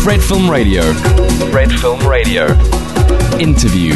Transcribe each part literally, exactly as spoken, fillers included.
Red Film Radio. Red Film Radio. Interview.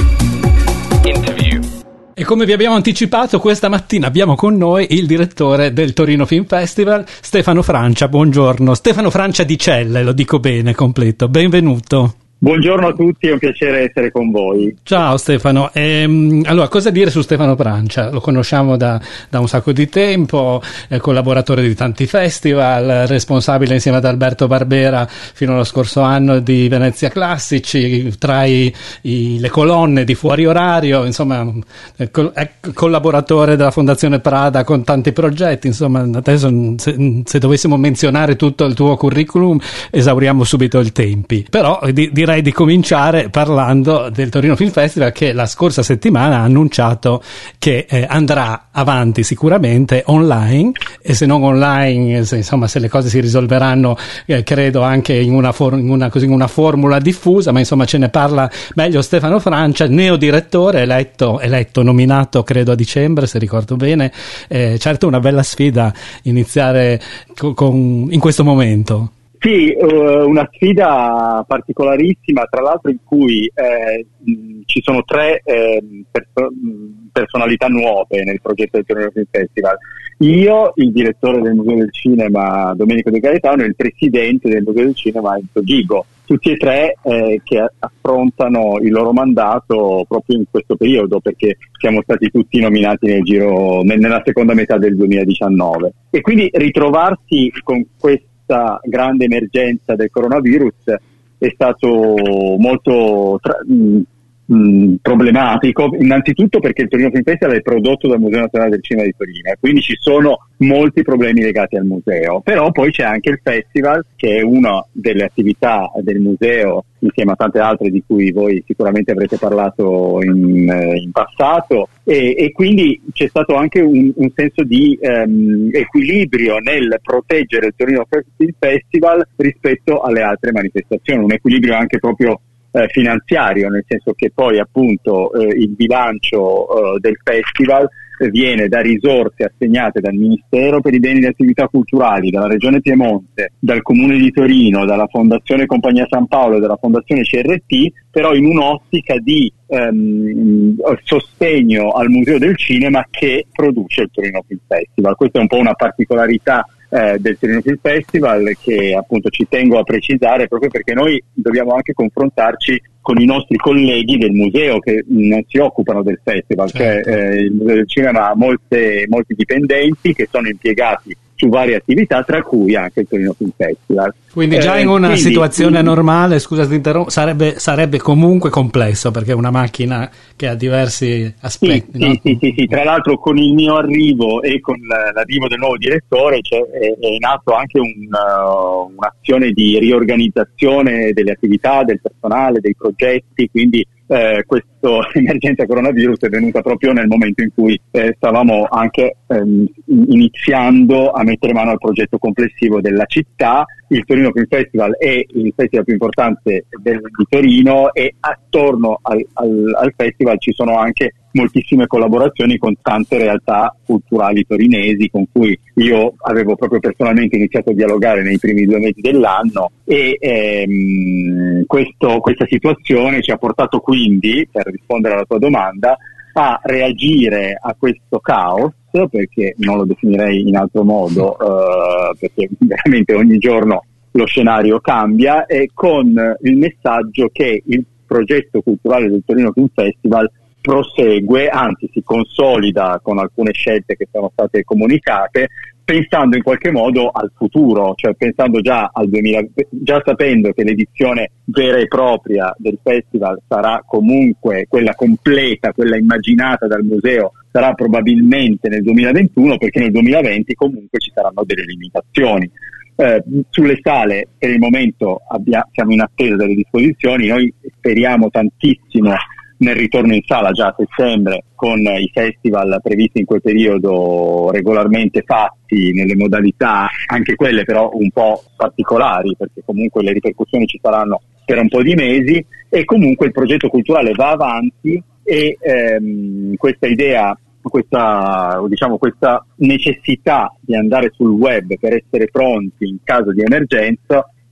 Interview. E come vi abbiamo anticipato, questa mattina abbiamo con noi il direttore del Torino Film Festival, Stefano Francia. Buongiorno. Stefano Francia di Celle, lo dico bene, completo. Benvenuto. Buongiorno a tutti, è un piacere essere con voi. Ciao Stefano. Ehm, allora, cosa dire su Stefano Francia? Lo conosciamo da, da un sacco di tempo, è collaboratore di tanti festival, responsabile insieme ad Alberto Barbera fino allo scorso anno di Venezia Classici, tra i, i, le colonne di Fuori Orario, insomma è, è collaboratore della Fondazione Prada con tanti progetti. Insomma, adesso se, se dovessimo menzionare tutto il tuo curriculum esauriamo subito i tempi, però di, direi di cominciare parlando del Torino Film Festival, che la scorsa settimana ha annunciato che eh, andrà avanti sicuramente online, e se non online, se, insomma, se le cose si risolveranno, eh, credo anche in una, for- in, una, così, in una formula diffusa, ma insomma ce ne parla meglio Stefano Francia, neodirettore, eletto, eletto nominato credo a dicembre, se ricordo bene. Eh, certo, una bella sfida iniziare co- con, in questo momento. Sì, una sfida particolarissima, tra l'altro in cui eh, ci sono tre eh, perso- personalità nuove nel progetto del Torino Film Festival. Io, il direttore del Museo del Cinema Domenico De Gaetano, e il presidente del Museo del Cinema Enzo Ghigo, tutti e tre eh, che affrontano il loro mandato proprio in questo periodo, perché siamo stati tutti nominati nel giro, nella seconda metà del duemiladiciannove. E quindi ritrovarsi con questo questa grande emergenza del coronavirus è stato molto tra- mh, mh, problematico, innanzitutto perché il Torino Film Festival è prodotto dal Museo Nazionale del Cinema di Torino, quindi ci sono molti problemi legati al museo, però poi c'è anche il festival, che è una delle attività del museo insieme a tante altre di cui voi sicuramente avrete parlato in, in passato, e, e quindi c'è stato anche un, un senso di um, equilibrio nel proteggere il Torino Film Festival rispetto alle altre manifestazioni, un equilibrio anche proprio eh, finanziario, nel senso che poi appunto eh, il bilancio eh, del festival viene da risorse assegnate dal Ministero per i beni e le attività culturali, dalla Regione Piemonte, dal Comune di Torino, dalla Fondazione Compagnia San Paolo e dalla Fondazione C R T, però in un'ottica di ehm, sostegno al Museo del Cinema che produce il Torino Film Festival. Questa è un po' una particolarità eh, del Torino Film Festival che appunto ci tengo a precisare, proprio perché noi dobbiamo anche confrontarci con i nostri colleghi del museo che non si occupano del festival, certo. Cioè eh, il Museo del Cinema ha molte, molti dipendenti che sono impiegati su varie attività, tra cui anche il Torino Film Festival. Quindi già in una eh, quindi, situazione quindi, normale, scusa ti interrompo, sarebbe, sarebbe comunque complesso, perché è una macchina che ha diversi aspetti. Sì, no? sì, sì, sì, sì. Tra l'altro con il mio arrivo e con l'arrivo del nuovo direttore c'è, è, è nato anche un, uh, un'azione di riorganizzazione delle attività, del personale, dei progetti, quindi Eh, questa emergenza coronavirus è venuta proprio nel momento in cui eh, stavamo anche ehm, iniziando a mettere mano al progetto complessivo della città. Il Torino Film Festival è il festival più importante del, di Torino, e attorno al, al, al festival ci sono anche moltissime collaborazioni con tante realtà culturali torinesi con cui io avevo proprio personalmente iniziato a dialogare nei primi due mesi dell'anno, e ehm, questo, questa situazione ci ha portato quindi, per rispondere alla tua domanda, a reagire a questo caos, perché non lo definirei in altro modo, eh, perché veramente ogni giorno lo scenario cambia, e con il messaggio che il progetto culturale del Torino Film Festival prosegue, anzi si consolida con alcune scelte che sono state comunicate, pensando in qualche modo al futuro, cioè pensando già al duemila, già sapendo che l'edizione vera e propria del festival sarà comunque quella completa, quella immaginata dal museo, sarà probabilmente nel duemilaventuno, perché nel duemilaventi comunque ci saranno delle limitazioni. Eh, sulle sale per il momento abbia, siamo in attesa delle disposizioni, noi speriamo tantissimo nel ritorno in sala già a settembre, con i festival previsti in quel periodo regolarmente fatti nelle modalità, anche quelle però un po' particolari, perché comunque le ripercussioni ci saranno per un po' di mesi, e comunque il progetto culturale va avanti, e ehm, questa idea, questa, diciamo, questa necessità di andare sul web per essere pronti in caso di emergenza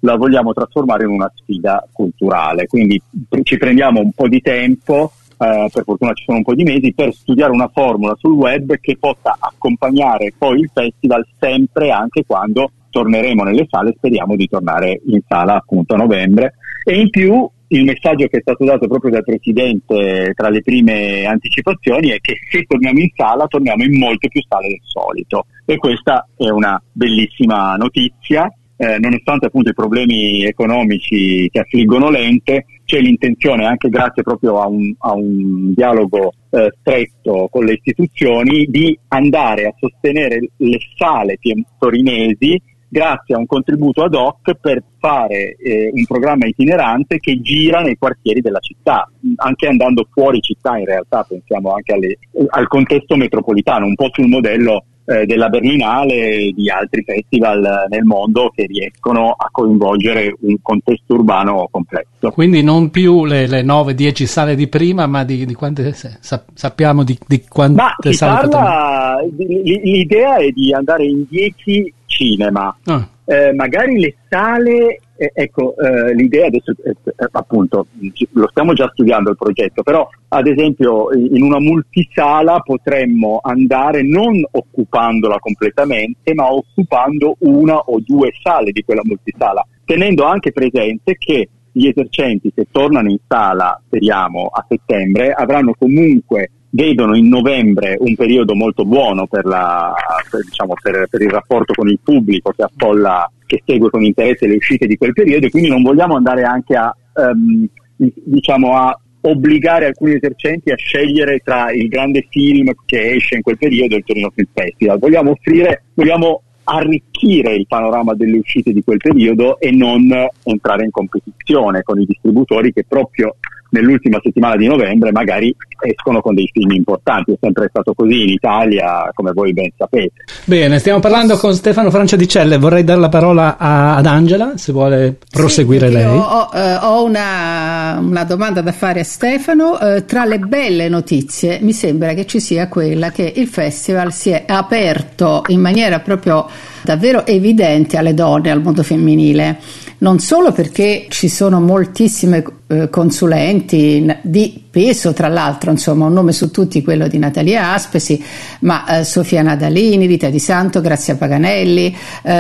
la vogliamo trasformare in una sfida culturale. Quindi ci prendiamo un po' di tempo, eh, per fortuna ci sono un po' di mesi, per studiare una formula sul web che possa accompagnare poi il festival sempre, anche quando torneremo nelle sale. Speriamo di tornare in sala appunto a novembre. E in più il messaggio che è stato dato proprio dal Presidente tra le prime anticipazioni è che se torniamo in sala, torniamo in molte più sale del solito, e questa è una bellissima notizia. Eh, nonostante appunto i problemi economici che affliggono l'ente, c'è l'intenzione, anche grazie proprio a un, a un dialogo eh, stretto con le istituzioni, di andare a sostenere le sale torinesi grazie a un contributo ad hoc per fare eh, un programma itinerante che gira nei quartieri della città, anche andando fuori città. In realtà pensiamo anche alle, al contesto metropolitano, un po' sul modello eh, della Berlinale e di altri festival nel mondo che riescono a coinvolgere un contesto urbano complesso. Quindi non più le, le nove dieci sale di prima, ma di, di quante sa, sappiamo di, di quante ma si sale parla, l'idea è di andare in dieci cinema. Ah. Eh, magari le sale, eh, ecco, eh, l'idea adesso eh, appunto lo stiamo già studiando il progetto, però ad esempio in una multisala potremmo andare non occupandola completamente, ma occupando una o due sale di quella multisala, tenendo anche presente che gli esercenti, se tornano in sala, speriamo a settembre, avranno comunque vedono in novembre un periodo molto buono per, la, per, diciamo, per, per il rapporto con il pubblico che affolla, che segue con interesse le uscite di quel periodo, e quindi non vogliamo andare anche a um, diciamo a obbligare alcuni esercenti a scegliere tra il grande film che esce in quel periodo e il Torino Film Festival. Vogliamo offrire, vogliamo arricchire il panorama delle uscite di quel periodo e non entrare in competizione con i distributori che proprio nell'ultima settimana di novembre magari escono con dei film importanti. È sempre stato così in Italia, come voi ben sapete. Bene, stiamo parlando con Stefano Franciadicelle. Vorrei dare la parola a, ad Angela, se vuole proseguire sì, lei. Io ho, eh, ho una, una domanda da fare a Stefano. Eh, tra le belle notizie mi sembra che ci sia quella che il festival si è aperto in maniera proprio davvero evidente alle donne, al mondo femminile, non solo perché ci sono moltissime eh, consulenti di peso, tra l'altro, insomma un nome su tutti, quello di Natalia Aspesi, ma eh, Sofia Nadalini, Rita Di Santo, Grazia Paganelli,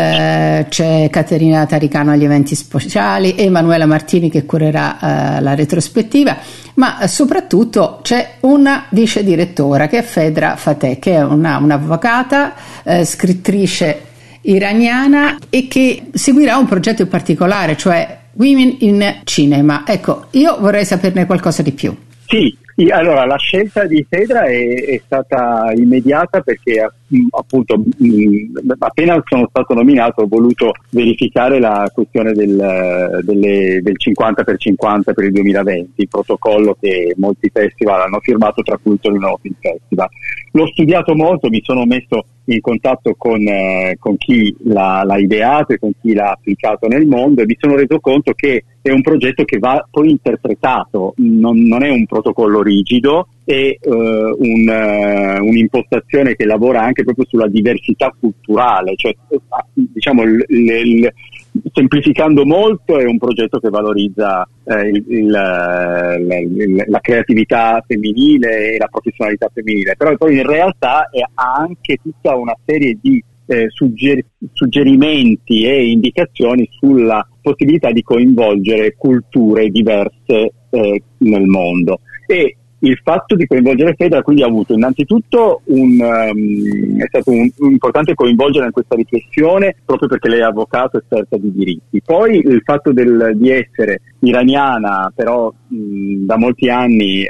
eh, c'è Caterina Taricano agli eventi speciali, Emanuela Martini che curerà eh, la retrospettiva, ma eh, soprattutto c'è una vice direttora che è Fedra Fateh, che è una, un'avvocata, eh, scrittrice iraniana e che seguirà un progetto in particolare, cioè Women in Cinema. Ecco, io vorrei saperne qualcosa di più. Sì, allora la scelta di Fedra è, è stata immediata perché appunto mh, appena sono stato nominato ho voluto verificare la questione del, delle, del cinquanta per cinquanta per il duemilaventi, il protocollo che molti festival hanno firmato, tra cui il Torino Film Festival. L'ho studiato molto, mi sono messo in contatto con, eh, con chi l'ha, l'ha ideato e con chi l'ha applicato nel mondo, e mi sono reso conto che è un progetto che va poi interpretato, non, non è un protocollo rigido, è uh, un, uh, un'impostazione che lavora anche proprio sulla diversità culturale, cioè diciamo l, l, l, semplificando molto è un progetto che valorizza eh, il, il, la, la creatività femminile e la professionalità femminile, però poi in realtà è, ha anche tutta una serie di eh, sugger- suggerimenti e indicazioni sulla possibilità di coinvolgere culture diverse eh, nel mondo. E il fatto di coinvolgere Fedra quindi ha avuto innanzitutto un um, è stato un, un importante coinvolgere in questa riflessione proprio perché lei è avvocato esperta di diritti. Poi il fatto del, di essere iraniana, però mh, da molti anni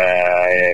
eh,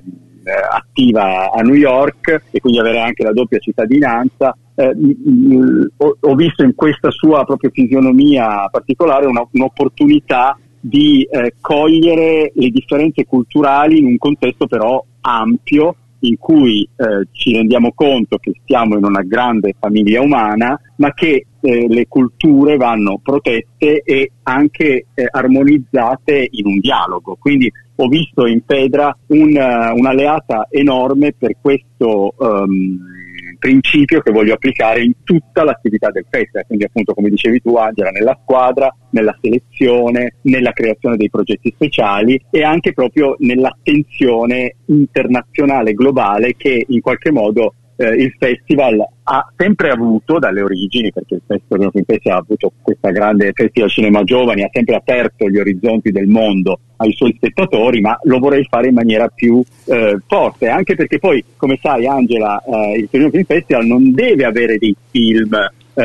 attiva a New York e quindi avere anche la doppia cittadinanza. Eh, mh, ho, ho visto in questa sua proprio fisionomia particolare una, un'opportunità di eh, cogliere le differenze culturali in un contesto però ampio, in cui eh, ci rendiamo conto che stiamo in una grande famiglia umana, ma che eh, le culture vanno protette e anche eh, armonizzate in un dialogo. Quindi ho visto in Fedra un, uh, un'alleata enorme per questo um, principio che voglio applicare in tutta l'attività del festival, quindi appunto come dicevi tu Angela, nella squadra, nella selezione, nella creazione dei progetti speciali e anche proprio nell'attenzione internazionale globale che in qualche modo eh, il festival ha sempre avuto dalle origini, perché il Festival Film Festival ha avuto questa grande Festival Cinema Giovani, ha sempre aperto gli orizzonti del mondo ai suoi spettatori, ma lo vorrei fare in maniera più eh, forte, anche perché poi, come sai Angela, eh, il Torino Film Festival non deve avere dei film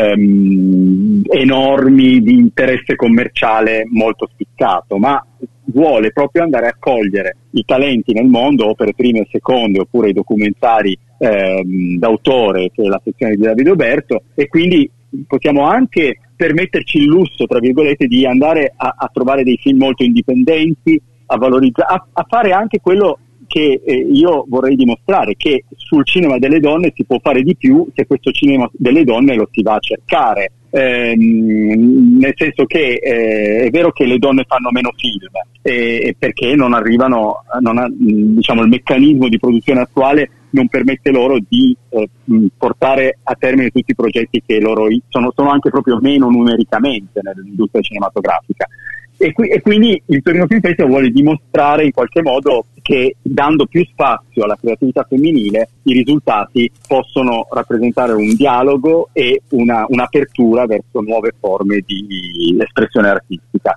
ehm, enormi di interesse commerciale molto spiccato, ma vuole proprio andare a cogliere i talenti nel mondo, opere prime e seconde, oppure i documentari ehm, d'autore, che è la sezione di Davide Oberto, e quindi possiamo anche permetterci il lusso, tra virgolette, di andare a, a trovare dei film molto indipendenti, a valorizzare, a, a fare anche quello che eh, io vorrei dimostrare, che sul cinema delle donne si può fare di più se questo cinema delle donne lo si va a cercare. Ehm, nel senso che eh, è vero che le donne fanno meno film eh, perché non arrivano, non ha, diciamo, il meccanismo di produzione attuale non permette loro di eh, portare a termine tutti i progetti che loro sono, sono anche proprio meno numericamente nell'industria cinematografica. E, qui, e quindi il Torino Film Festival vuole dimostrare in qualche modo che dando più spazio alla creatività femminile i risultati possono rappresentare un dialogo e una, un'apertura verso nuove forme di espressione artistica.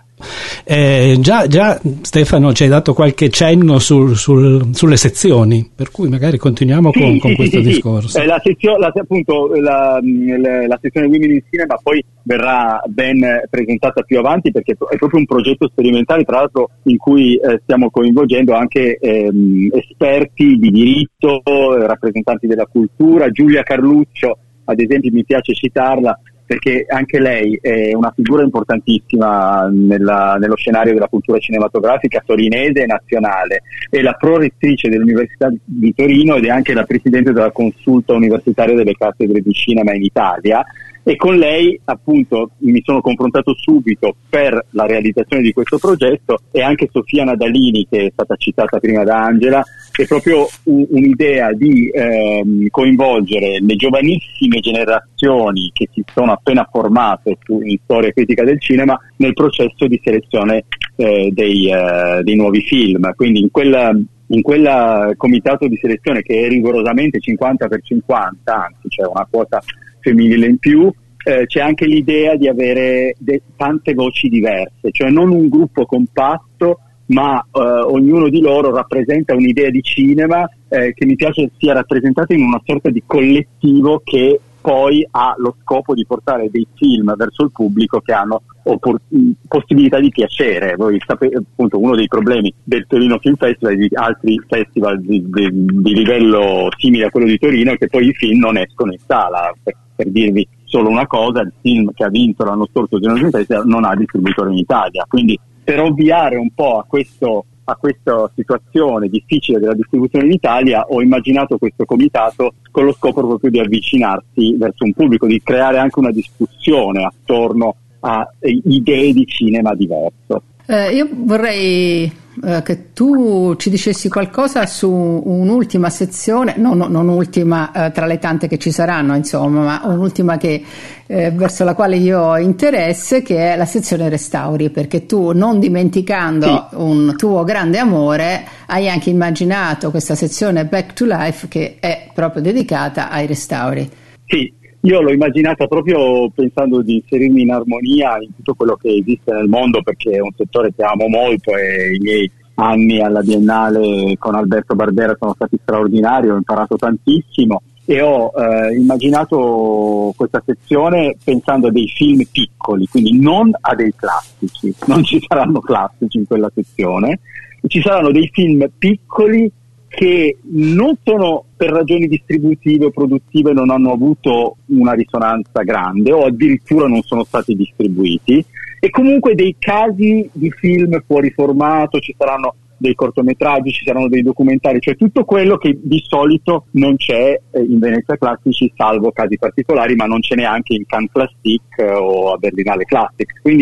Eh, già, già Stefano ci hai dato qualche cenno sul, sul, sulle sezioni, per cui magari continuiamo sì, con, sì, con sì, questo sì, discorso. Sì. Eh, la, sezio, la, appunto, la, la, la sezione Women in Cinema poi verrà ben presentata più avanti, perché è proprio un progetto sperimentale, tra l'altro in cui eh, stiamo coinvolgendo anche ehm, esperti di diritto, rappresentanti della cultura. Giulia Carluccio, ad esempio, mi piace citarla perché anche lei è una figura importantissima nella, nello scenario della cultura cinematografica torinese e nazionale, è la prorettrice dell'Università di Torino ed è anche la presidente della consulta universitaria delle cattedre di cinema in Italia, e con lei appunto mi sono confrontato subito per la realizzazione di questo progetto, e anche Sofia Nadalini, che è stata citata prima da Angela, è proprio un, un'idea di ehm, coinvolgere le giovanissime generazioni che si sono appena formate su, in storia e critica del cinema nel processo di selezione eh, dei, eh, dei nuovi film. Quindi in quella in quel comitato di selezione, che è rigorosamente cinquanta per cinquanta, anzi c'è una quota femminile in più, eh, c'è anche l'idea di avere de- tante voci diverse, cioè non un gruppo compatto, ma eh, ognuno di loro rappresenta un'idea di cinema eh, che mi piace sia rappresentata in una sorta di collettivo che poi ha lo scopo di portare dei film verso il pubblico che hanno oppor- possibilità di piacere. Voi sapete, appunto, uno dei problemi del Torino Film Festival e di altri festival di, di, di livello simile a quello di Torino è che poi i film non escono in sala. Per, per dirvi solo una cosa, il film che ha vinto l'anno scorso il Torino Film Festival non ha distributore in Italia, quindi per ovviare un po' a questo a questa situazione difficile della distribuzione in Italia ho immaginato questo comitato con lo scopo proprio di avvicinarsi verso un pubblico, di creare anche una discussione attorno a idee di cinema diverso. Eh, io vorrei eh, che tu ci dicessi qualcosa su un'ultima sezione, no, no, non ultima eh, tra le tante che ci saranno, insomma, ma un'ultima che eh, verso la quale io ho interesse, che è la sezione restauri, perché tu, non dimenticando sì. un tuo grande amore, hai anche immaginato questa sezione Back to Life che è proprio dedicata ai restauri. Sì. Io l'ho immaginata proprio pensando di inserirmi in armonia in tutto quello che esiste nel mondo, perché è un settore che amo molto e i miei anni alla Biennale con Alberto Barbera sono stati straordinari, ho imparato tantissimo e ho eh, immaginato questa sezione pensando a dei film piccoli, quindi non a dei classici, non ci saranno classici in quella sezione, ci saranno dei film piccoli che non sono, per ragioni distributive o produttive, non hanno avuto una risonanza grande o addirittura non sono stati distribuiti, e comunque dei casi di film fuori formato, ci saranno dei cortometraggi, ci saranno dei documentari, cioè tutto quello che di solito non c'è in Venezia Classici, salvo casi particolari, ma non c'è neanche in Cannes Classic o a Berlinale Classic. Quindi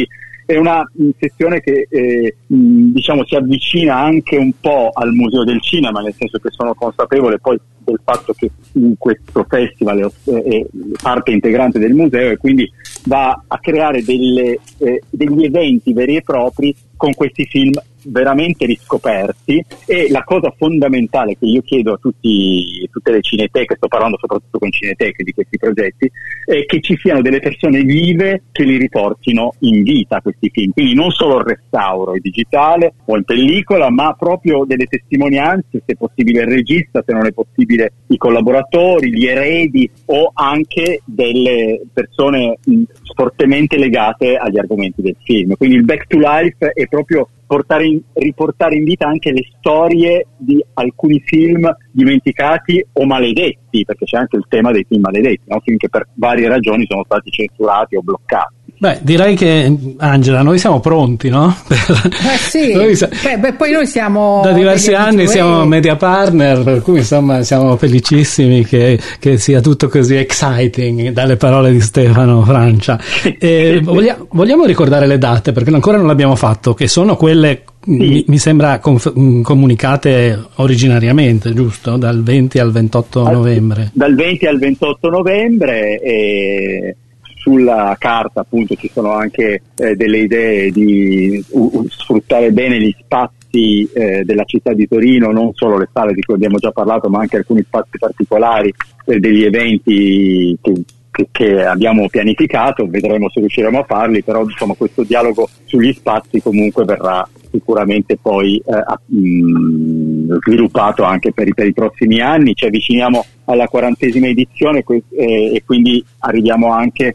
è una sessione che eh, diciamo si avvicina anche un po' al Museo del Cinema, nel senso che sono consapevole poi del fatto che in questo festival è parte integrante del museo, e quindi va a creare delle, eh, degli eventi veri e propri con questi film veramente riscoperti. E la cosa fondamentale che io chiedo a tutti, tutte le cineteche, sto parlando soprattutto con cineteche di questi progetti, è che ci siano delle persone vive che li riportino in vita questi film, quindi non solo il restauro il digitale o in pellicola, ma proprio delle testimonianze, se possibile il regista, se non è possibile i collaboratori, gli eredi o anche delle persone mh, fortemente legate agli argomenti del film. Quindi il Back to Life è proprio portare in, riportare in vita anche le storie di alcuni film dimenticati o maledetti, perché c'è anche il tema dei film maledetti, no? Film che per varie ragioni sono stati censurati o bloccati. Beh, direi che, Angela, noi siamo pronti, no? Eh sì, noi sa- beh, beh, poi noi siamo da diversi anni siamo media partner, per cui insomma siamo felicissimi che, che sia tutto così exciting dalle parole di Stefano Francia. E voglia, vogliamo ricordare le date, perché ancora non l'abbiamo fatto, che sono quelle sì. mi, mi sembra conf- comunicate originariamente, giusto? Dal venti al ventotto novembre. Dal venti al ventotto novembre e sulla carta appunto ci sono anche eh, delle idee di uh, sfruttare bene gli spazi eh, della città di Torino, non solo le sale di cui abbiamo già parlato, ma anche alcuni spazi particolari eh, degli eventi che, che, che abbiamo pianificato. Vedremo se riusciremo a farli, però insomma questo dialogo sugli spazi comunque verrà sicuramente poi eh, mh, sviluppato anche per i, per i prossimi anni. Ci avviciniamo alla quarantesima edizione que- eh, e quindi arriviamo anche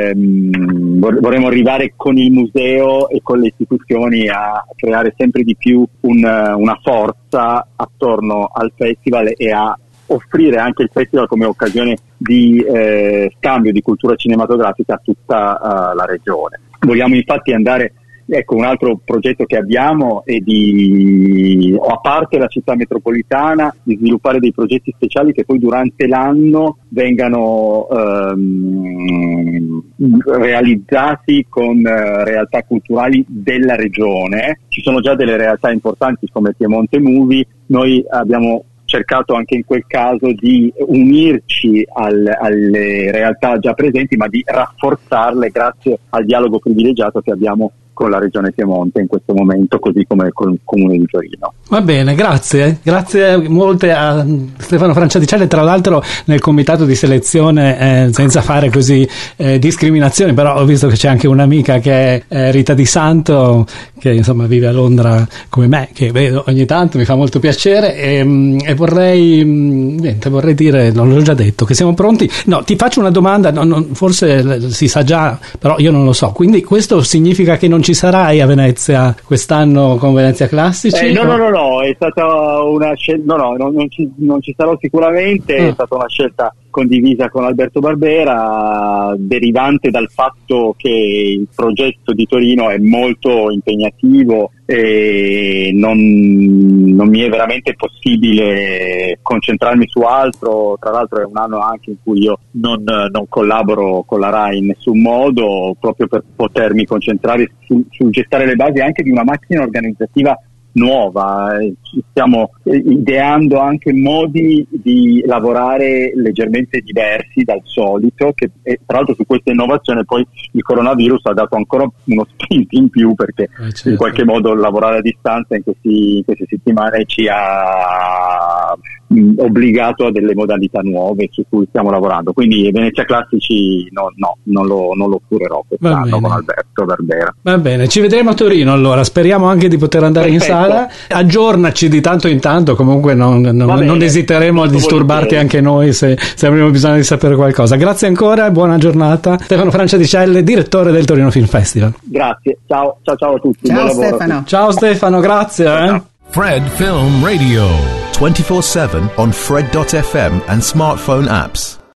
ehm, vor- vorremmo arrivare con il museo e con le istituzioni a creare sempre di più un, una forza attorno al festival e a offrire anche il festival come occasione di eh, scambio di cultura cinematografica a tutta uh, la regione. Vogliamo infatti andare Ecco, un altro progetto che abbiamo è di, a parte la città metropolitana, di sviluppare dei progetti speciali che poi durante l'anno vengano ehm, realizzati con eh, realtà culturali della regione. Ci sono già delle realtà importanti come Piemonte Movie. Noi abbiamo cercato anche in quel caso di unirci al, alle realtà già presenti, ma di rafforzarle grazie al dialogo privilegiato che abbiamo con la regione Piemonte in questo momento, così come con il comune di Torino. Va bene, grazie, grazie molte a Stefano Franciaticelli, tra l'altro nel comitato di selezione, eh, senza fare così eh, discriminazioni, però ho visto che c'è anche un'amica che è eh, Rita Di Santo, che insomma vive a Londra come me, che vedo ogni tanto, mi fa molto piacere, e, e vorrei niente, vorrei dire, non l'ho già detto, che siamo pronti. No, ti faccio una domanda, no, non, forse si sa già, però io non lo so, quindi questo significa che non ci sarai a Venezia quest'anno con Venezia Classici? Eh, no, no, no, no, è stata una scelta, no, no, non, non, ci, non ci sarò sicuramente, ah. È stata una scelta condivisa con Alberto Barbera, derivante dal fatto che il progetto di Torino è molto impegnativo e non, non mi è veramente possibile concentrarmi su altro. Tra l'altro è un anno anche in cui io non, non collaboro con la RAI in nessun modo, proprio per potermi concentrare su, su gettare le basi anche di una macchina organizzativa nuova. Stiamo ideando anche modi di lavorare leggermente diversi dal solito, che e, tra l'altro su questa innovazione poi il coronavirus ha dato ancora uno sprint in più, perché eh certo. in qualche modo lavorare a distanza in, questi, in queste settimane ci ha mh, obbligato a delle modalità nuove su cui stiamo lavorando. Quindi Venezia Classici no, no non, lo, non lo curerò quest'anno con Alberto Barbera. Va bene, ci vedremo a Torino allora, speriamo anche di poter andare Perfetto. in sala. Aggiornaci di tanto in tanto, comunque non, non, non esiteremo a disturbarti anche noi se, se avremo bisogno di sapere qualcosa. Grazie ancora e buona giornata. Stefano Franciaticelli, direttore del Torino Film Festival. Grazie, ciao ciao, ciao a tutti. Ciao Stefano. Ciao Stefano, grazie. Eh. Fred Film Radio twenty-four seven on Fred dot f m and smartphone apps.